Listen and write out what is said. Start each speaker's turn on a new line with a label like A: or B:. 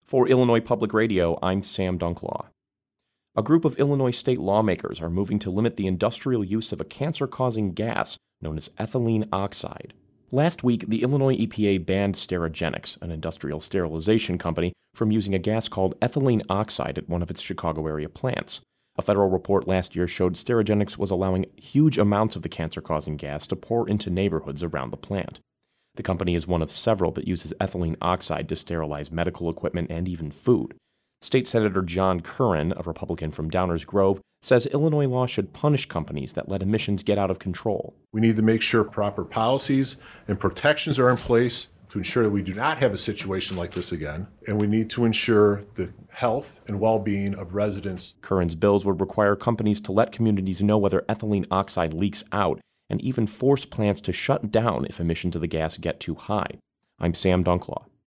A: For Illinois Public Radio, I'm Sam Dunklaw. A group of Illinois state lawmakers are moving to limit the industrial use of a cancer-causing gas known as ethylene oxide. Last week, the Illinois EPA banned Sterigenics, an industrial sterilization company, from using a gas called ethylene oxide at one of its Chicago area plants. A federal report last year showed Sterigenics was allowing huge amounts of the cancer-causing gas to pour into neighborhoods around the plant. The company is one of several that uses ethylene oxide to sterilize medical equipment and even food. State Senator John Curran, a Republican from Downers Grove, says Illinois law should punish companies that let emissions get out of control.
B: We need to make sure proper policies and protections are in place to ensure that we do not have a situation like this again, and we need to ensure the health and well-being of residents.
A: Curran's bills would require companies to let communities know whether ethylene oxide leaks out and even force plants to shut down if emissions of the gas get too high. I'm Sam Dunklaw.